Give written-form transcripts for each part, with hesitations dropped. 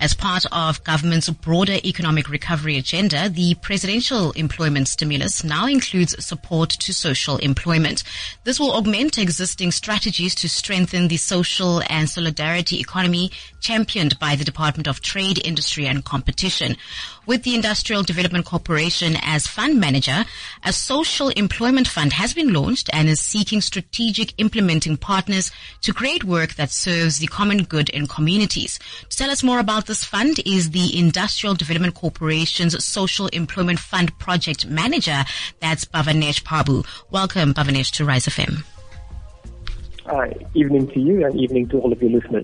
As part of government's broader economic recovery agenda, the presidential employment stimulus now includes support to social employment. This will augment existing strategies to strengthen the social and solidarity economy championed by the Department of Trade, Industry and Competition. With the Industrial Development Corporation as fund manager, a social employment fund has been launched and is seeking strategic implementing partners to create work that serves the common good in communities. To tell us more about this fund is the Industrial Development Corporation's Social Employment Fund Project Manager. That's Bhavanesh Prabhu. Welcome, Bhavanesh, to Rise FM. Evening to you and evening to all of your listeners.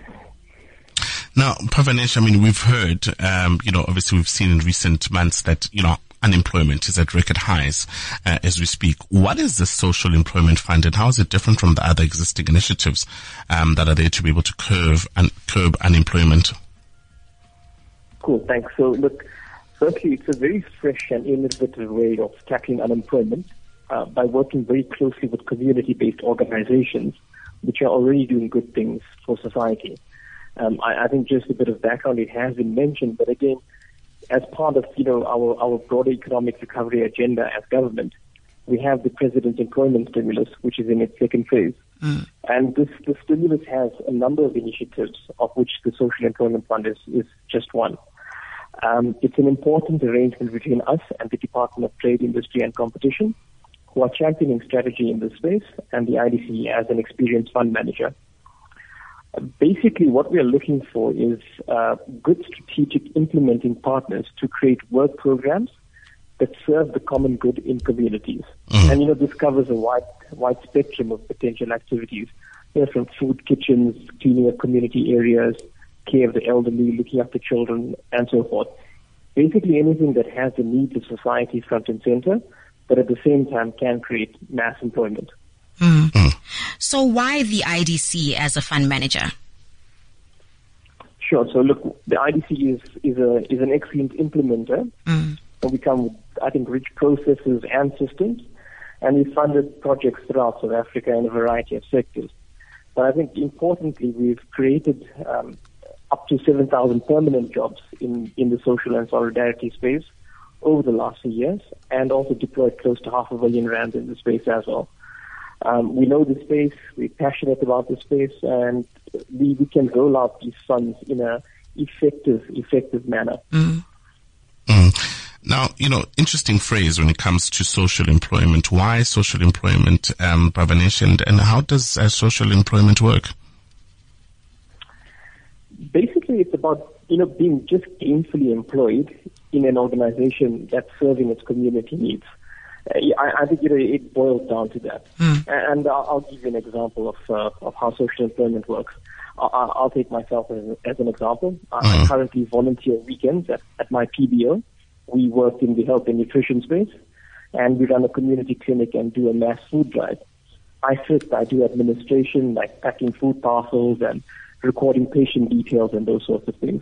Now, Bhavanesh, we've heard, obviously we've seen in recent months that, unemployment is at record highs as we speak. What is the Social Employment Fund and how is it different from the other existing initiatives that are there to be able to curb unemployment? Cool, thanks. So look, firstly, it's a very fresh and innovative way of tackling unemployment by working very closely with community-based organizations which are already doing good things for society. I think just a bit of background, it has been mentioned, but again, as part of, our broader economic recovery agenda as government, we have the President's Employment Stimulus, which is in its second phase. And this stimulus has a number of initiatives, of which the Social Employment Fund is just one. It's an important arrangement between us and the Department of Trade, Industry and Competition, who are championing strategy in this space, and the IDC as an experienced fund manager. Basically, what we are looking for is good strategic implementing partners to create work programs that serve the common good in communities. And, this covers a wide spectrum of potential activities, from food kitchens, cleaning of community areas, care of the elderly, looking after children, and so forth. Basically, anything that has the needs of society front and center, but at the same time can create mass employment. So why the IDC as a fund manager? Sure. So look, the IDC is an excellent implementer. And we come with, I think, rich processes and systems, and we funded projects throughout South Africa in a variety of sectors. But I think importantly, we've created up to 7,000 permanent jobs in the social and solidarity space over the last few years, and also deployed close to R500 million in the space as well. We know the space, we're passionate about the space, and we can roll out these funds in a effective manner. Now, interesting phrase when it comes to social employment. Why social employment, Bhavanesh, and how does social employment work? Basically, it's about, being just gainfully employed in an organization that's serving its community needs. I think it boils down to that. And I'll give you an example of how social employment works. I'll take myself as an example. I currently volunteer weekends at my PBO. We work in the health and nutrition space, and we run a community clinic and do a mass food drive. I do administration, like packing food parcels and recording patient details and those sorts of things.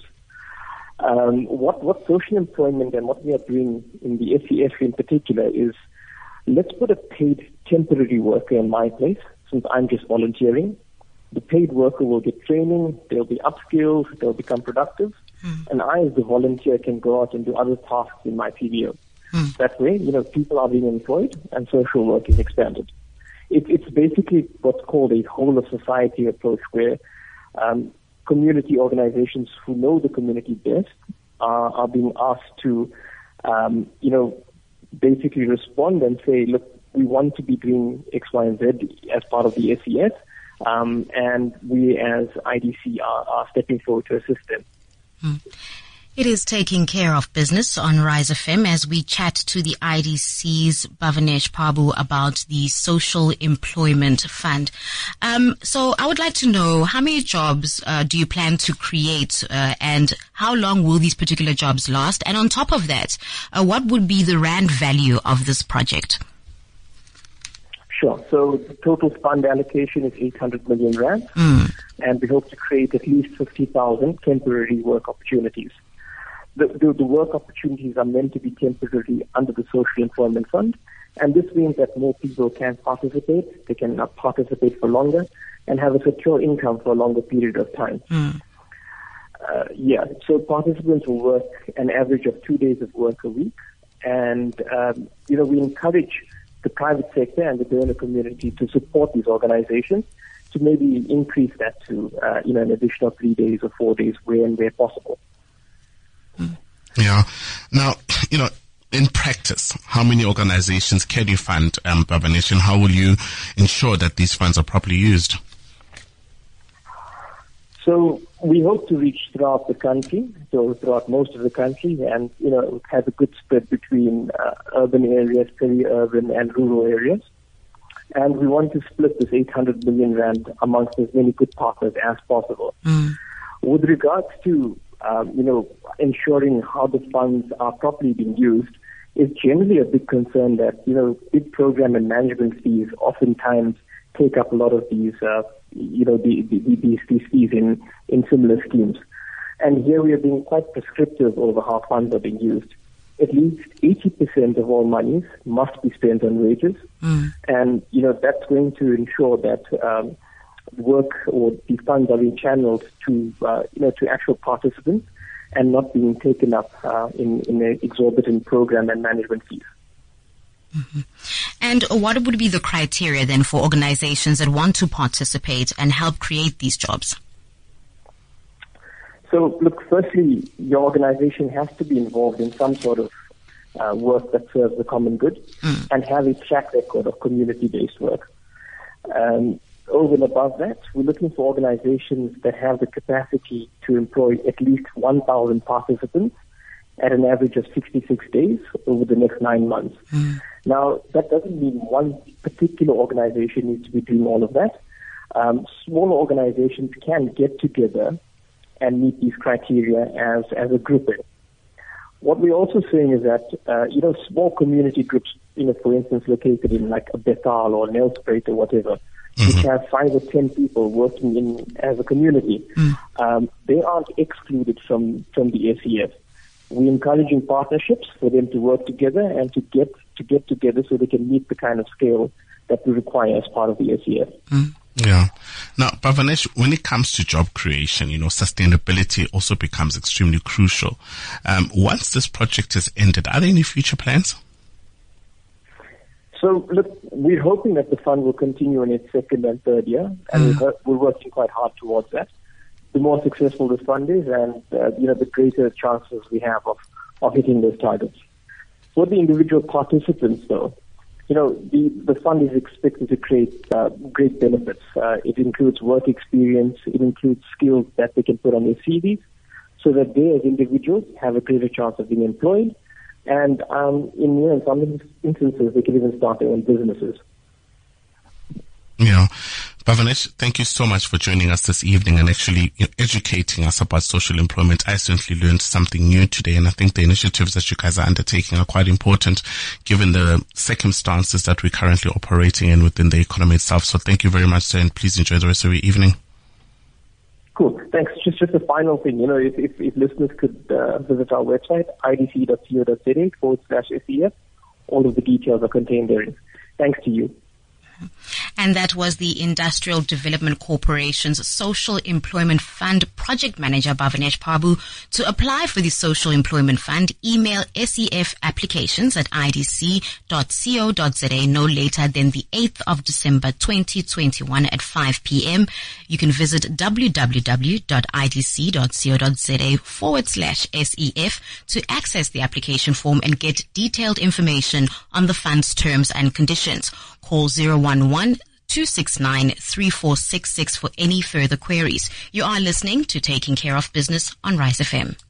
What social employment and what we are doing in the SEF in particular is, let's put a paid temporary worker in my place, since I'm just volunteering. The paid worker will get training, they'll be upskilled, they'll become productive, and I as the volunteer can go out and do other tasks in my PBO. That way, people are being employed and social work is expanded. It's basically what's called a whole of society approach, where community organizations who know the community best are being asked to, basically respond and say, look, we want to be doing X, Y, and Z as part of the SES, and we as IDC are stepping forward to assist them. It is Taking Care of Business on Rise FM as we chat to the IDC's Bhavanesh Prabhu about the Social Employment Fund. So I would like to know, how many jobs do you plan to create and how long will these particular jobs last? And on top of that, what would be the rand value of this project? Sure. So the total fund allocation is 800 million rand, and we hope to create at least 50,000 temporary work opportunities. The work opportunities are meant to be temporary under the Social Employment Fund, and this means that more people can participate, they can participate for longer, and have a secure income for a longer period of time. So participants will work an average of 2 days of work a week. And, we encourage the private sector and the donor community to support these organizations to maybe increase that to, an additional 3 days or 4 days where possible. Yeah. Now, in practice, how many organizations can you fund, Bhavanesh, and how will you ensure that these funds are properly used? So we hope to reach throughout the country, throughout most of the country, and, have a good spread between urban areas, peri-urban and rural areas. And we want to split this 800 million rand amongst as many good partners as possible. With regards to, ensuring how the funds are properly being used, is generally a big concern that, big program and management fees oftentimes take up a lot of these, these fees in similar schemes. And here we are being quite prescriptive over how funds are being used. At least 80% of all monies must be spent on wages. And, that's going to ensure that work or the funds are being channeled to actual participants and not being taken up in an exorbitant program and management fees. And what would be the criteria then for organizations that want to participate and help create these jobs? So, look, firstly, your organization has to be involved in some sort of work that serves the common good and have a track record of community-based work. Over and above that, we're looking for organizations that have the capacity to employ at least 1,000 participants at an average of 66 days over the next 9 months. Now, that doesn't mean one particular organization needs to be doing all of that. Smaller organizations can get together and meet these criteria as a grouping. What we're also saying is that, small community groups, for instance, located in like a Bethal or Nelspruit or whatever, which have 5 or 10 people working in as a community, they aren't excluded from the SEF. We're encouraging partnerships for them to work together and to get together so they can meet the kind of scale that we require as part of the SEF. Yeah. Now, Bhavanesh, when it comes to job creation, sustainability also becomes extremely crucial. Once this project has ended, are there any future plans? So, look, we're hoping that the fund will continue in its second and third year, and we're working quite hard towards that. The more successful the fund is, and the greater chances we have of hitting those targets. For the individual participants, though, the fund is expected to create great benefits. It includes work experience, it includes skills that they can put on their CVs, so that they as individuals have a greater chance of being employed, and in some instances they can even start their own businesses. Yeah. Bhavanesh, thank you so much for joining us this evening and actually educating us about social employment. I certainly learned something new today, and I think the initiatives that you guys are undertaking are quite important given the circumstances that we're currently operating in within the economy itself. So thank you very much, sir, and please enjoy the rest of your evening. Cool. Thanks. Just a final thing, if listeners could visit our website, idc.co.za/SEF, all of the details are contained therein. Thanks to you. And that was the Industrial Development Corporation's Social Employment Fund Project Manager, Bhavanesh Phabu. To apply for the Social Employment Fund, email SEF applications at idc.co.za no later than the 8th of December 2021 at 5 p.m. You can visit www.idc.co.za/SEF to access the application form and get detailed information on the fund's terms and conditions. Call 011-269-3466 for any further queries. You are listening to Taking Care of Business on Rise FM.